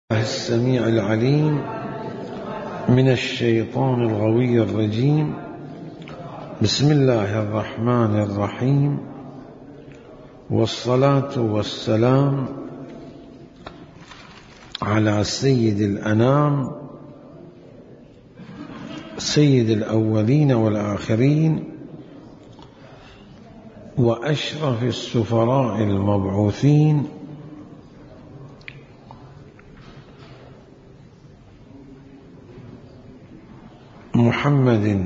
السميع العليم من الشيطان الغوي الرجيم. بسم الله الرحمن الرحيم، والصلاة والسلام على سيد الأنام، سيد الأولين والآخرين، وأشرف السفراء المبعوثين، محمد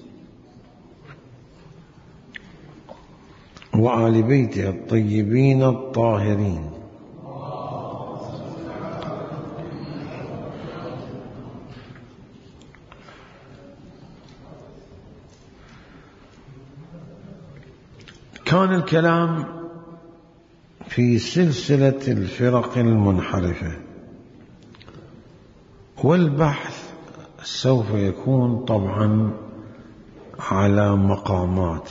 وآل بيته الطيبين الطاهرين. كان الكلام في سلسلة الفرق المنحرفة، والبحث سوف يكون طبعا على مقامات.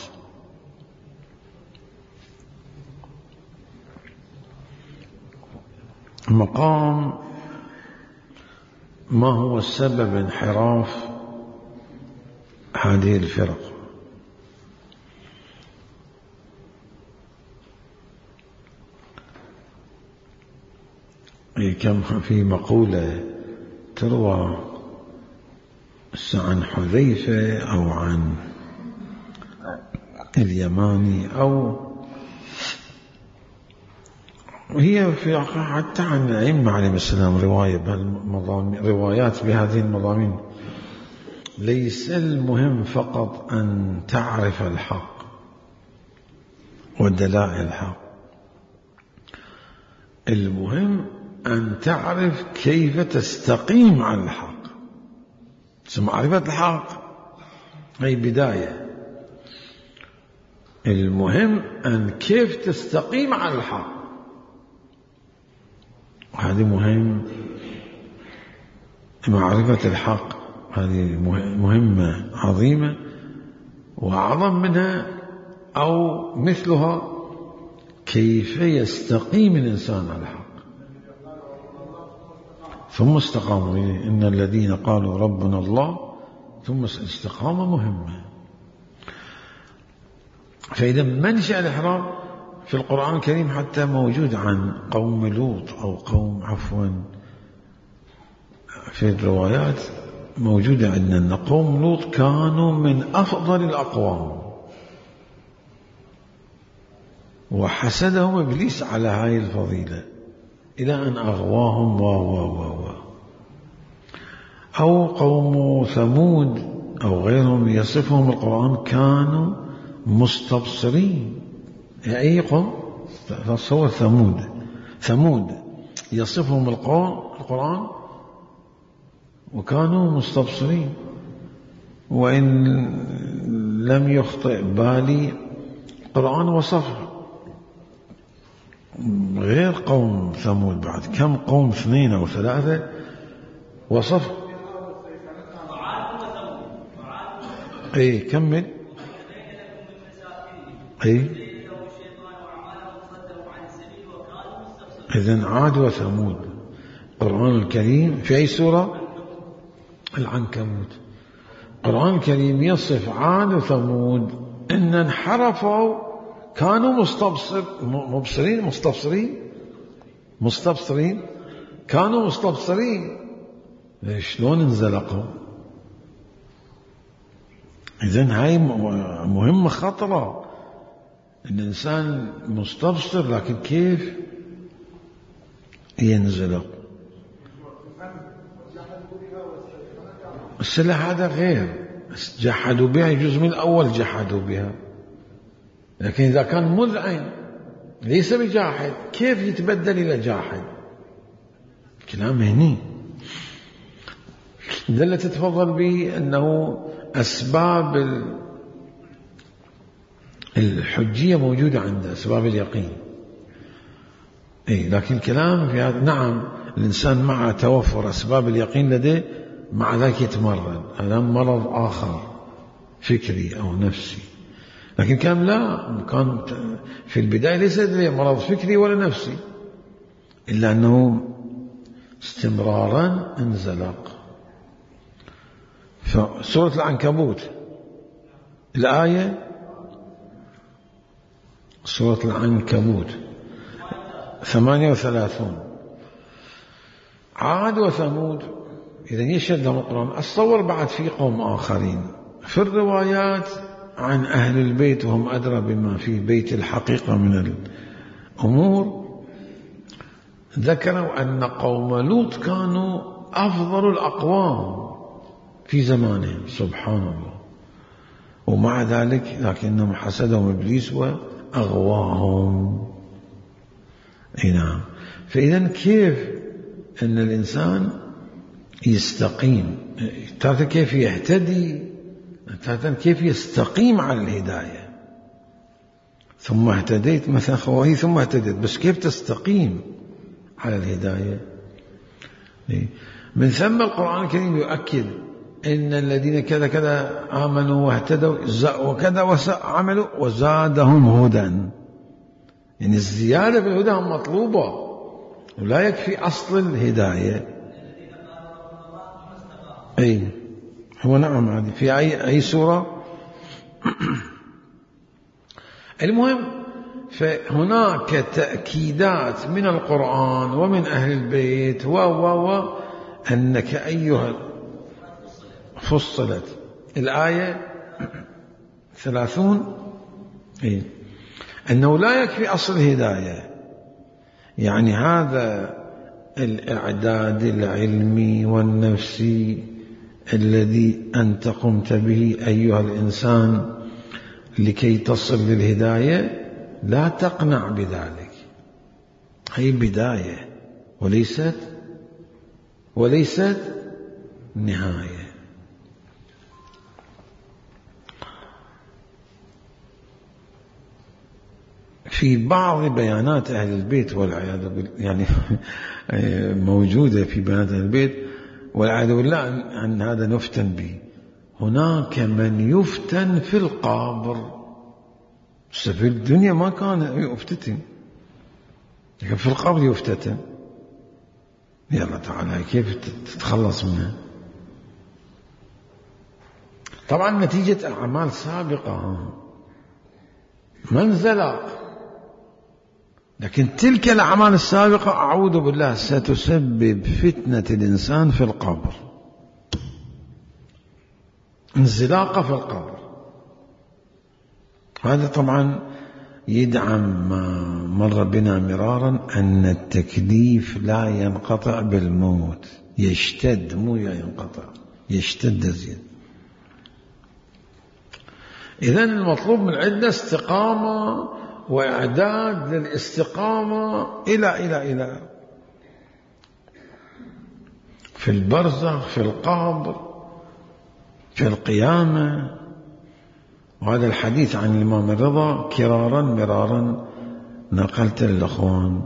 مقام ما هو سبب انحراف هذه الفرق، كم في مقولة تروى عن حذيفة أو عن اليماني، أو هي في حتى عن الأئمة عليهم السلام روايات بهذه المضامين. ليس المهم فقط أن تعرف الحق ودلائل الحق، المهم أن تعرف كيف تستقيم على الحق. معرفة الحق هي بداية، المهم أن كيف تستقيم على الحق، هذه مهم. معرفة الحق هذه مهمة عظيمة، وأعظم منها أو مثلها كيف يستقيم الإنسان على الحق ثم استقاموا. إن الذين قالوا ربنا الله ثم الاستقامة مهمة. فإذا منشأ الإحرام في القرآن الكريم حتى موجود عن قوم لوط أو قوم في الروايات موجودة عندنا أن قوم لوط كانوا من أفضل الأقوام، وحسدهم إبليس على هذه الفضيلة إلى أن أغواهم أو قوم ثمود أو غيرهم يصفهم القرآن كانوا مستبصرين. أي قوم؟ تصور ثمود يصفهم القرآن وكانوا مستبصرين. وإن لم يخطئ بالي القرآن وصفه غير قوم ثمود، بعد كم قوم 2 أو 3 وصف. اي كمل. اي اذن عاد وثمود. القرآن الكريم في أي سورة؟ العنكبوت. القرآن الكريم يصف عاد وثمود إن انحرفوا، كانوا مستبصرين، كانوا مستبصرين. شلون انزلقوا؟ إذن هاي مهمة خطرة، إن الإنسان مستبصر لكن كيف ينزلق؟ السلاح هذا غير، جحدوا بها يجوز من الأول جحدوا بها، لكن إذا كان مذعن ليس بجاحد كيف يتبدل إلى جاحد؟ كلام هني دلت تتفضل به أنه أسباب الحجية موجودة عنده، أسباب اليقين. لكن الكلام في هذا، نعم الإنسان مع توفر أسباب اليقين لديه مع ذلك يتمرد، هذا مرض آخر فكري أو نفسي. لكن كان لا، كان في البداية ليس لديه مرض فكري ولا نفسي، إلا أنه استمرارا انزلق. فسورة العنكبوت الآية، سورة العنكبوت 38. عاد وثمود، إذا يشهد لهم القرآن. أتصور بعد في قوم آخرين في الروايات عن أهل البيت وهم أدرى بما في بيت الحقيقة من الأمور، ذكروا أن قوم لوط كانوا أفضل الأقوام في زمانهم، سبحان الله. ومع ذلك لكنهم حسدهم إبليس وأغواهم. نعم. فإذا كيف أن الإنسان يستقيم، تارة كيف يهتدي، تارة كيف يستقيم على الهداية. ثم اهتديت مثلا خواهي ثم اهتديت، بس كيف تستقيم على الهداية؟ من ثم القرآن الكريم يؤكد إن الذين كذا كذا آمنوا واهتدوا وكذا وعملوا وزادهم هدى. يعني الزيادة في الهدى مطلوبة ولا يكفي أصل الهداية. أي هو نعم، هذه في أي سورة. المهم، فهناك تأكيدات من القرآن ومن أهل البيت أنك أيها فصلت الآية 30 أنه لا يكفي أصل الهداية. يعني هذا الإعداد العلمي والنفسي الذي أنت قمت به أيها الإنسان لكي تصل للهداية لا تقنع بذلك، هي بداية وليست نهاية. في بعض بيانات أهل البيت والعياذ بالله، يعني موجودة في بيانات أهل البيت والعياذ بالله عن هذا نفتن به. هناك من يفتن في القبر، في الدنيا ما كان يفتتن، لكن في القبر يفتتن. يلا تعالى كيف تتخلص منها؟ طبعا نتيجة أعمال سابقة منزلة، لكن تلك الأعمال السابقة أعوذ بالله ستسبب فتنة الإنسان في القبر، انزلاقة في القبر. هذا طبعا يدعم ما مر بنا مرارا أن التكليف لا ينقطع بالموت، يشتد مو ينقطع، يشتد زيادة. إذن المطلوب من عندنا استقامة وإعداد للاستقامة إلى في البرزخ، في القبر، في القيامة. وهذا الحديث عن الإمام الرضا كرارا مرارا نقلت للأخوان.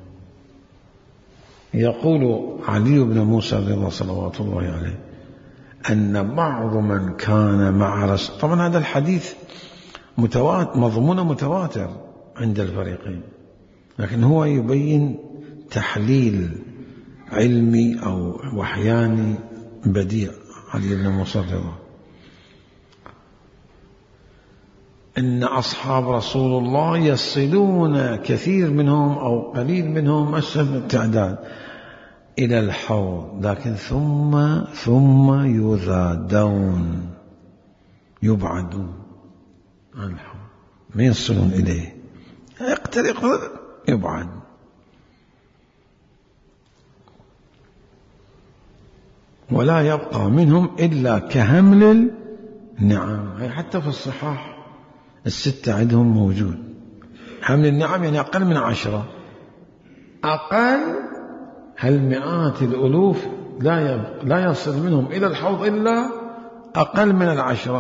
يقول علي بن موسى الرضا صلوات الله عليه أن بعض من كان مع رسول، طبعا هذا الحديث مضمون متواتر عند الفريقين، لكن هو يبين تحليل علمي أو وحياني بديع علي بن موسى الرضا. إن أصحاب رسول الله يصلون كثير منهم أو قليل منهم أشهد التعداد إلى الحوض، لكن ثم يذادون، يبعدون عن الحوض، ما يصلون إليه، يقترق يبعد. ولا يبقى منهم إلا كهمل النعام. حتى في الصحاح الستة عندهم موجود حمل النعم، يعني أقل من 10، أقل هالمئات الألوف لا يصل منهم إلى الحوض إلا أقل من 10،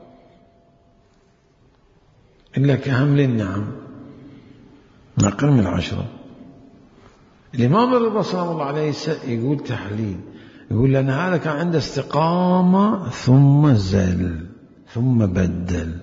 إلا كهمل النعم، أقل من 10. الإمام الرضا صلى الله عليه يقول تحليل، يقول لأن هذا كان عنده استقامة ثم زل ثم بدل.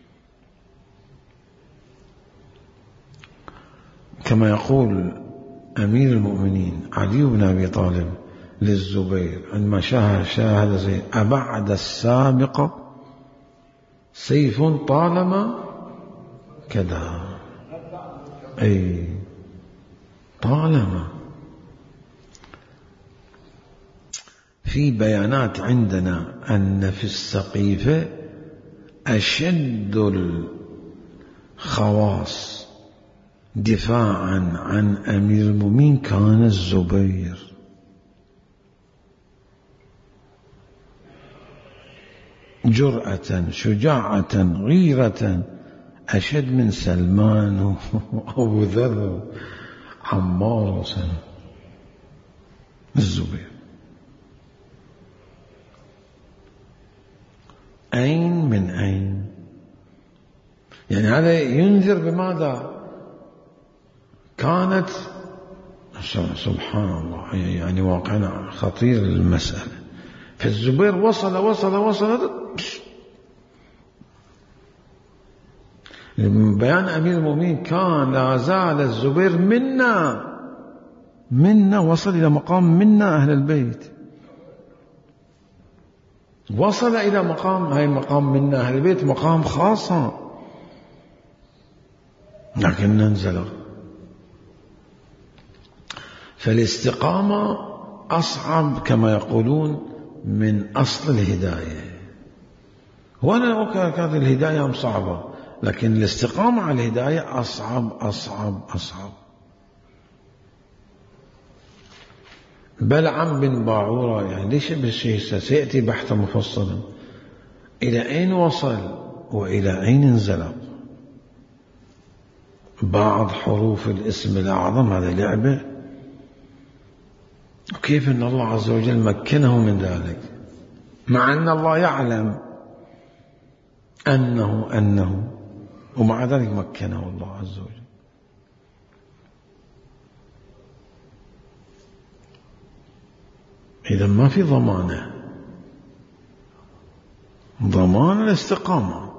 كما يقول أمير المؤمنين علي بن أبي طالب للزبير عندما شاهد زيد: أبعد السابق سيف طالما كذا. أي طالما. في بيانات عندنا أن في السقيفة أشد الخواص دفاعا عن أمير المؤمنين كان الزبير. جرأة، شجاعة، غيرة، أشد من سلمان وأبو ذر عمار وسلم. الزبير أين من أين؟ يعني هذا ينذر بماذا؟ كانت سبحان الله، يعني واقعنا خطير المسألة. فالزبير وصل بيان أمير المؤمنين كان لا زال الزبير منا وصل إلى مقام منا أهل البيت، وصل إلى مقام، هاي مقام منا أهل البيت مقام خاصة، لكن ننزل. فالاستقامة أصعب كما يقولون من أصل الهداية. وأنا كانت الهداية صعبة، لكن الاستقامة على الهداية أصعب. بلعم بن باعورة يعني ليش بالشيء سيأتي بحثا مفصلا إلى أين وصل وإلى أين انزلق. بعض حروف الاسم الأعظم هذا لعبة، وكيف أن الله عز وجل مكنه من ذلك، مع أن الله يعلم أنه ومع ذلك مكنه الله عز وجل. إذا ما في ضمان الاستقامة.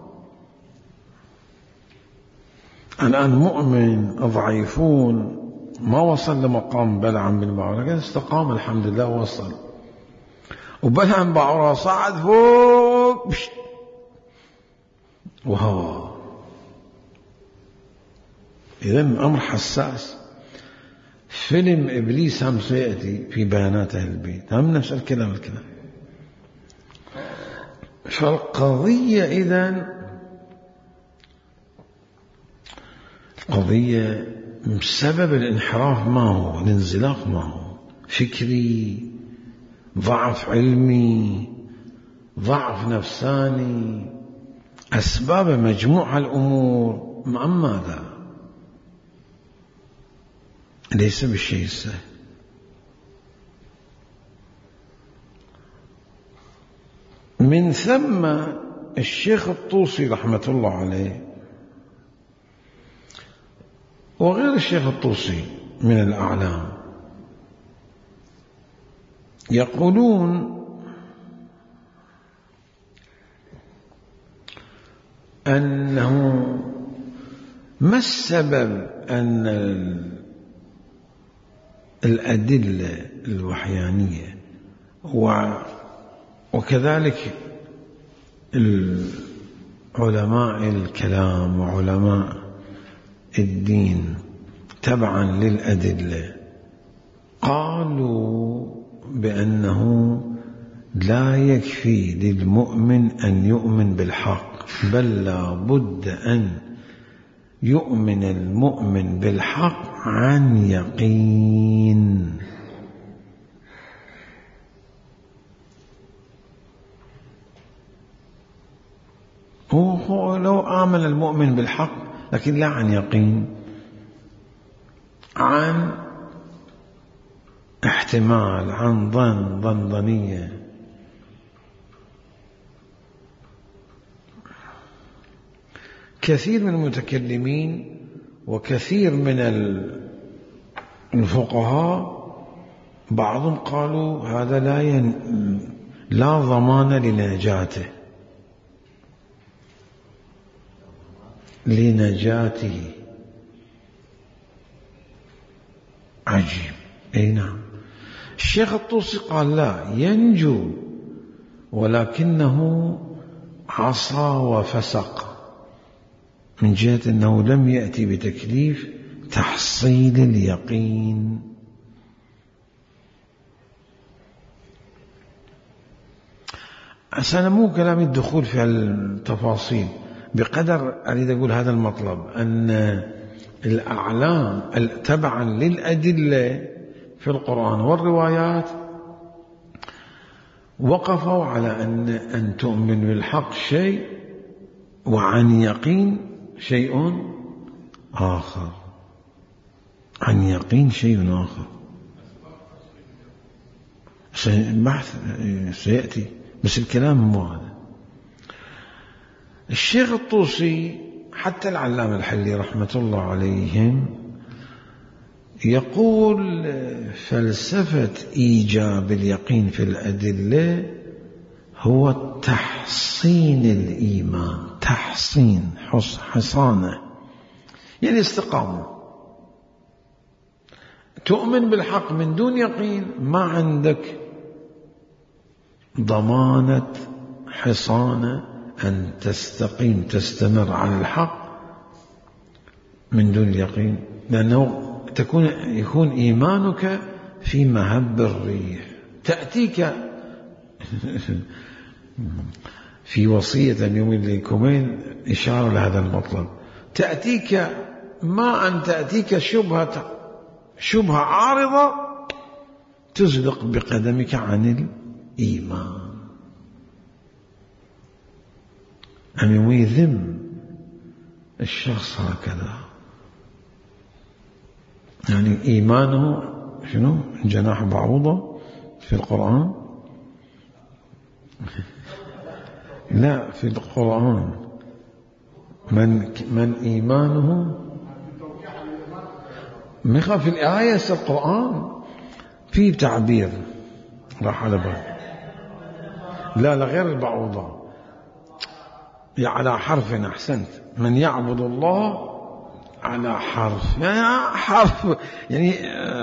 الآن مؤمن ضعيفون ما وصل لمقام بلعم بن باعورة، لكن استقام الحمد لله وصل. وبلعم بن باعورة صعد فوق وهوى. إذا الأمر حساس. فيلم إبليس هم سيأتي في بيانات أهل البيت، هم نفس الكلام. فالقضية إذن قضية سبب الانحراف ما هو؟ الانزلاق ما هو؟ فكري، ضعف علمي، ضعف نفساني، أسباب مجموعة الأمور. ماذا؟ ليس بالشيء السهل. من ثم الشيخ الطوسي رحمة الله عليه وغير الشيخ الطوسي من الأعلام يقولون أنه ما السبب أن الأدلة الوحيانية وكذلك علماء الكلام وعلماء الدين تبعا للأدلة قالوا بأنه لا يكفي للمؤمن أن يؤمن بالحق، بل لا بد أن يؤمن المؤمن بالحق عن يقين. هو لو آمن المؤمن بالحق لكن لا عن يقين، عن احتمال، عن ظنية. كثير من المتكلمين وكثير من الفقهاء بعضهم قالوا هذا لا ضمان لنجاته عجيب. أي نعم. الشيخ الطوسي قال لا، ينجو ولكنه عصى وفسق، من جهة أنه لم يأتي بتكليف تحصيل اليقين. أنا مو كلامي الدخول في التفاصيل، بقدر أريد أقول هذا المطلب، أن الأعلام تبعا للأدلة في القرآن والروايات وقفوا على أن تؤمن بالحق شيء وعن يقين شيء آخر، عن يقين شيء آخر. البحث سيأتي، بس الكلام مو هذا. الشيخ الطوسي حتى العلامة الحلي رحمة الله عليهم يقول فلسفة إيجاب اليقين في الأدلة هو تحصين الإيمان، تحصين حصانة، يعني استقامة. تؤمن بالحق من دون يقين، ما عندك ضمانة حصانة أن تستقيم تستمر على الحق من دون اليقين، لأنه يكون إيمانك في مهب الريح. تأتيك في وصية اليوم الكومين إشارة لهذا المطلب، تأتيك ما أن تأتيك شبهة عارضة تزلق بقدمك عن الإيمان. أن يذم الشخص هكذا، يعني إيمانه شنو؟ جناح بعوضة في القرآن؟ لا، في القرآن من إيمانه في الآية القرآن في تعبير راح على بال، لا غير البعوضة، على حرف. أحسنت، من يعبد الله على حرف، يعني حرف، يعني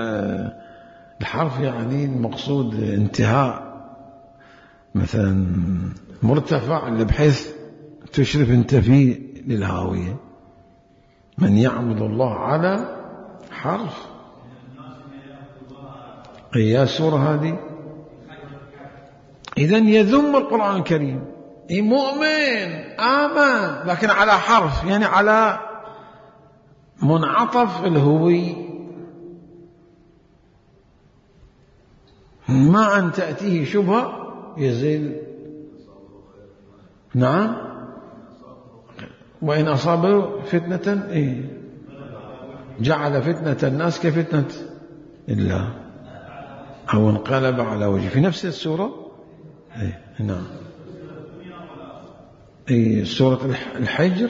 الحرف يعني المقصود انتهاء مثلا مرتفع اللي بحيث تشرف انت فيه للهاوية. من يعبد الله على حرف، يا سورة هذه. إذن يذم القرآن الكريم، مؤمن آمن لكن على حرف، يعني على منعطف الهوي، ما أن تأتيه شبهة يزيل. نعم، وإن أصابه فتنة جعل فتنة الناس كفتنة الله أو انقلب على وجهه، في نفس السورة. نعم، سورة الحج.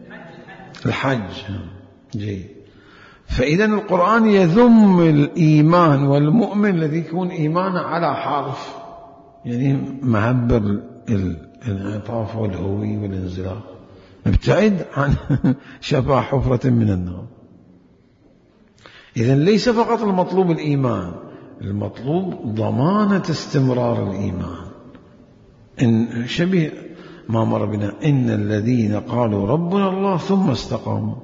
جيد. فإذا القرآن يذم الإيمان والمؤمن الذي يكون إيمانه على حرف، يعني مهب الانعطاف والهوي والانزلاق، ابتعد عن شفا حفرة من النار. إذن ليس فقط المطلوب الإيمان، المطلوب ضمانة استمرار الإيمان. إن شبه ما مر بنا، إن الذين قالوا ربنا الله ثم استقاموا.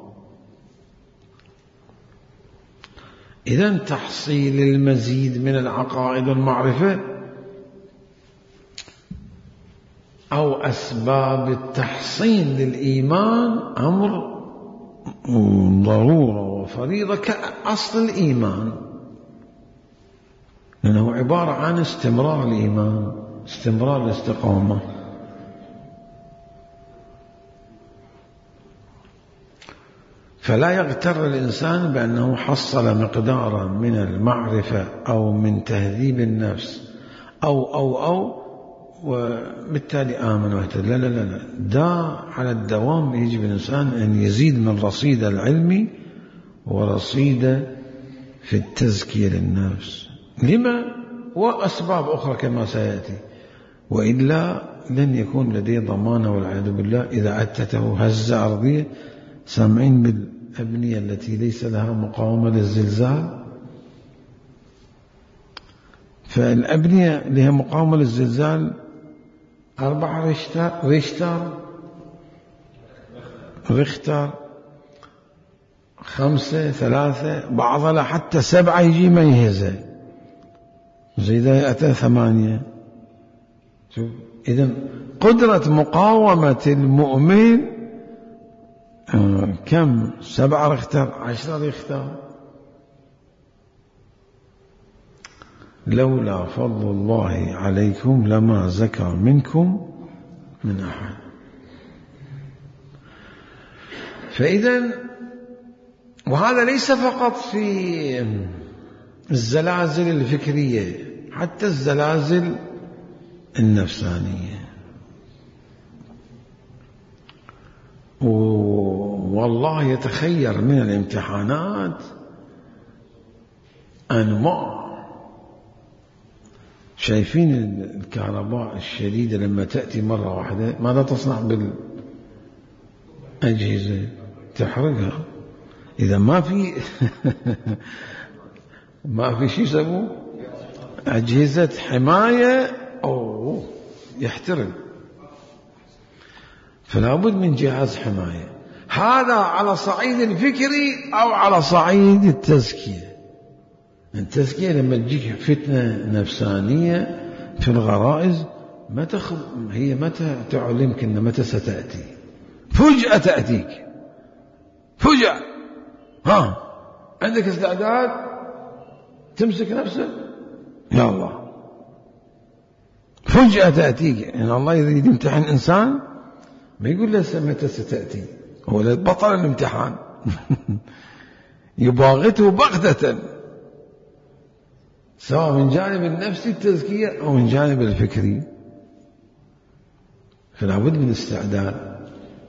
إذن تحصيل المزيد من العقائد والمعرفة أو أسباب التحصين للإيمان أمر ضرورة وفريضة كأصل الإيمان، لأنه عبارة عن استمرار الإيمان، استمرار الاستقامة. فلا يغتر الإنسان بأنه حصل مقدارا من المعرفة أو من تهذيب النفس أو وبالتالي آمن واهتدى. لا، دا على الدوام يجب الإنسان أن يزيد من رصيد العلم ورصيد في التزكية للنفس، لما وأسباب أخرى كما سيأتي، وإلا لن يكون لديه ضمانة والعياذ بالله. إذا أتته هزة أرضية، سامعين بالأبنية التي ليس لها مقاومة للزلزال، فالأبنية اللي هي مقاومة للزلزال 4 ريختر 5 3 بعضها حتى 7 يجي ما يهزه زي ذا أتى 8. شوف إذن قدرة مقاومة المؤمن كم؟ 7 ريختر 10 ريختر. لولا فضل الله عليكم لما زكى منكم من أحد. فإذا وهذا ليس فقط في الزلازل الفكرية، حتى الزلازل النفسانية. والله يتخير من الامتحانات أنواع. شايفين الكهرباء الشديدة لما تأتي مرة واحدة ماذا تصنع بالأجهزة؟ تحرقها. إذا ما في ما في شيء يسموه أجهزة حماية أو يحترق. فلا بد من جهاز حماية. هذا على صعيد الفكري أو على صعيد التزكية. التزكية لما تجيك فتنة نفسانية في الغرائز هي متى تعلمك أن متى ستأتي؟ فجأة تأتيك فجأة. عندك استعداد تمسك نفسك؟ يا الله فجأة تأتيك. يعني الله يريد يمتحن إنسان ما يقول له متى ستأتي، هو بطل الامتحان يباغته بغتة، سواء من جانب النفسي التزكية أو من جانب الفكري. فلا بد من استعداد.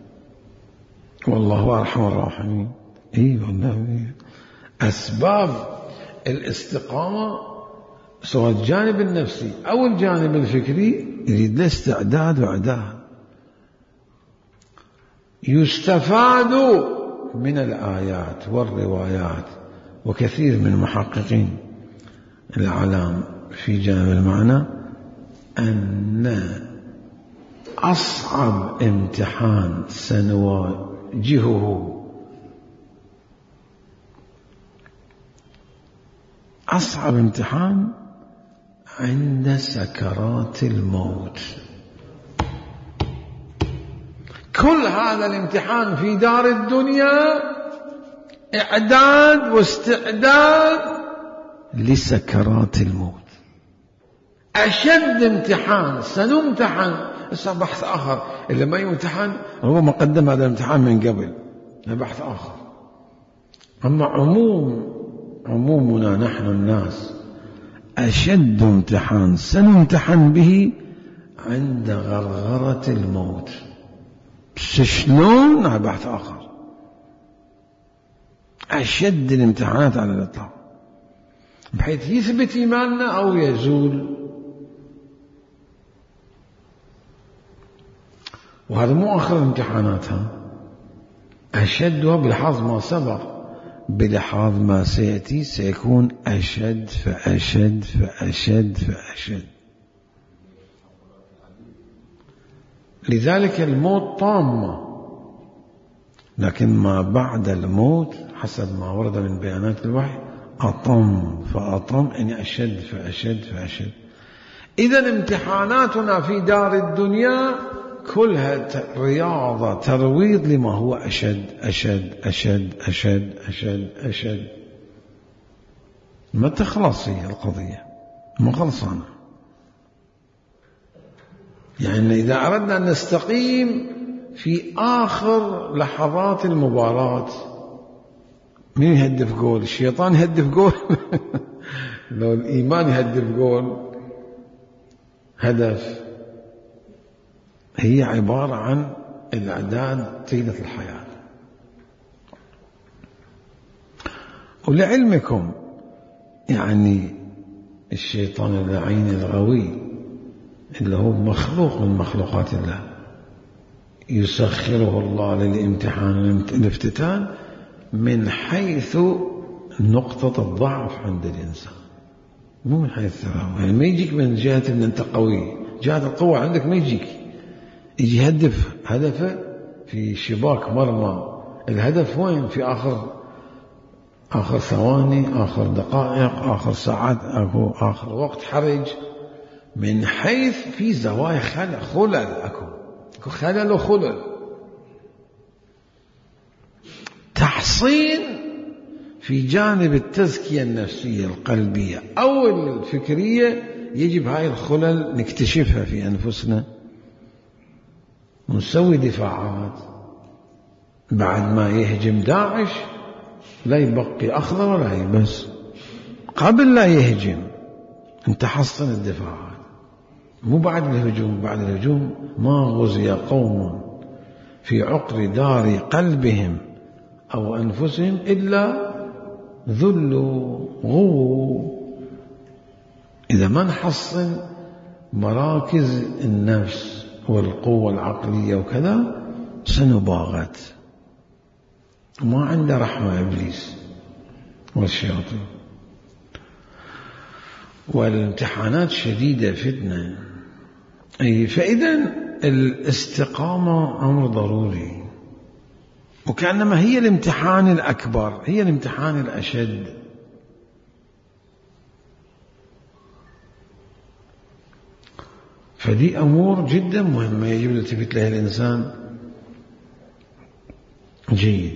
والله أرحم الراحمين. والله أسباب الاستقامة سواء الجانب النفسي أو الجانب الفكري يريد له استعداد وإعداد. يستفاد من الآيات والروايات، وكثير من محققين العلام في جانب المعنى أن أصعب امتحان سنواجهه أصعب امتحان عند سكرات الموت. كل هذا الامتحان في دار الدنيا إعداد واستعداد لسكرات الموت. أشد امتحان سنمتحن. بحث آخر اللي ما يمتحن هو مقدم هذا الامتحان من قبل، بحث آخر. أما عمومنا نحن الناس أشد امتحان سنمتحن به عند غرغرة الموت. شلون؟ بحث آخر. أشد الامتحانات على الإطلاق، بحيث يثبت إيماننا أو يزول. وهذا مو آخر الامتحاناتها، أشدها بلحاظ ما سبق، بلحاظ ما سيأتي سيكون أشد فأشد فأشد فأشد. لذلك الموت طامة، لكن ما بعد الموت حسب ما ورد من بيانات الوحي أطم فأطم، يعني أشد فأشد فأشد. إذن امتحاناتنا في دار الدنيا كلها رياضة ترويض لما هو أشد أشد أشد أشد أشد أشد. ما تخلص هي القضية، ما خلصانة. يعني إذا أردنا أن نستقيم في آخر لحظات المباراة، مين يهدف جول؟ الشيطان يهدف جول لو الإيمان يهدف جول هدف. هي عبارة عن الإعداد طيلة الحياة. ولعلمكم يعني الشيطان اللعين الغوي اللي هو مخلوق من مخلوقات الله يسخره الله للامتحان الافتتان من حيث نقطة الضعف عند الإنسان. مو من حيث الثراء، يعني ما يجيك من جهة أن أنت قوي، جهة القوة عندك ما يجيك، يجي يهدف هدفه في شباك مرمى، الهدف وين؟ في آخر ثواني، آخر دقائق، آخر ساعات، آخر وقت حرج، من حيث في زوايا خلل، أكو خلل وخلل. تحصين في جانب التزكية النفسية القلبية أو الفكرية، يجب هاي الخلل نكتشفها في أنفسنا ونسوي دفاعات. بعد ما يهجم داعش لا يبقي أخضر ولا يبس، قبل لا يهجم انت حصن الدفاعات، مو بعد الهجوم. بعد الهجوم ما غزي قوم في عقر دار قلبهم أو أنفسهم إلا ذلوا غووا. إذا ما نحصن مراكز النفس والقوة العقلية وكذا سنباغت، ما عنده رحمة إبليس والشياطين. والامتحانات شديدة فتنة. فإذا الاستقامة أمر ضروري، وكأنما هي الامتحان الأكبر، هي الامتحان الأشد. فدي أمور جدا مهمة يجب يلتفت لها الإنسان جيد.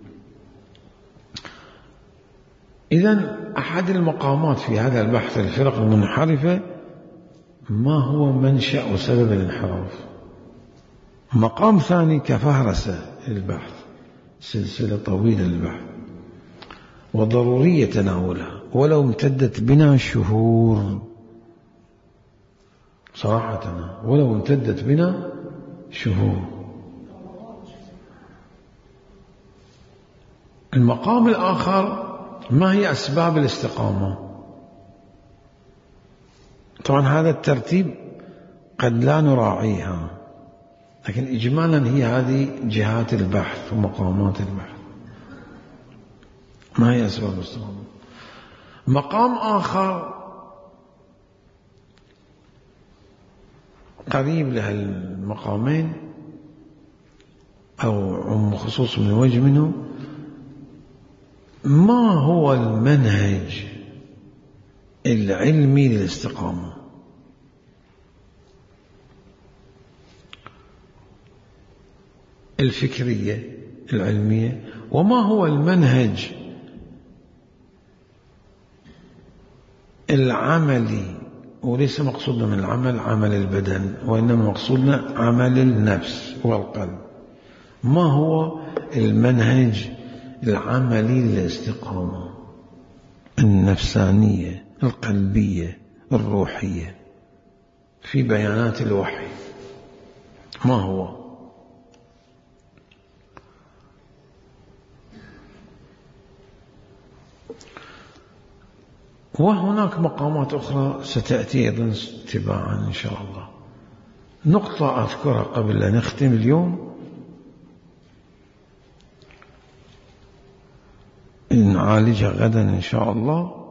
إذن أحد المقامات في هذا البحث الفرق المنحرفة ما هو منشأ وسبب الانحراف. مقام ثاني كفهرسة للبحث، سلسلة طويلة للبحث وضرورية تناولها ولو امتدت بنا شهور، صراحة ولو امتدت بنا شهور. المقام الآخر ما هي أسباب الاستقامة؟ طبعا هذا الترتيب قد لا نراعيها، لكن إجمالا هي هذه جهات البحث ومقامات البحث. ما هي أسباب الاستقامة؟ مقام آخر قريب لهالمقامين أو عم خصوص من وجه منه، ما هو المنهج العلمي للاستقامة؟ الفكرية العلمية، وما هو المنهج العملي؟ وليس مقصودنا من العمل عمل البدن، وإنما مقصودنا عمل النفس والقلب. ما هو المنهج العملي للاستقامة النفسانية القلبية الروحية في بيانات الوحي؟ ما هو؟ وهناك مقامات أخرى ستأتي أيضا تباعا إن شاء الله. نقطة أذكرها قبل أن نختم اليوم، نعالجها غدا إن شاء الله.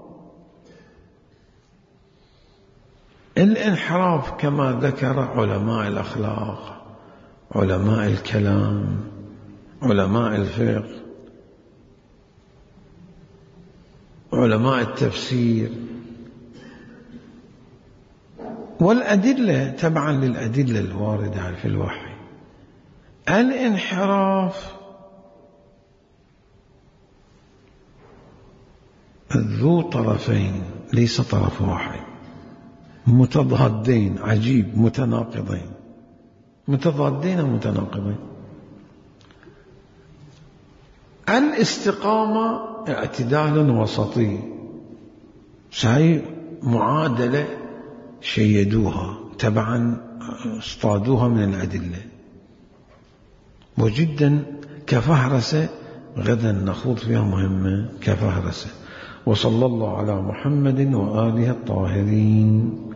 الانحراف كما ذكر علماء الأخلاق، علماء الكلام، علماء الفقه، علماء التفسير، والأدلة تبعا للأدلة الواردة في الوحي. الانحراف ذو طرفين ليس طرف واحد، متضادين، عجيب، متناقضين، متضادين ومتناقضين. الاستقامة اعتدال وسطي، هاي معادلة شيدوها تبعا اصطادوها من الأدلة، وجدا كفهرسة غدا نخوض فيها مهمة كفهرسة. وصلى الله على محمد وآله الطاهرين.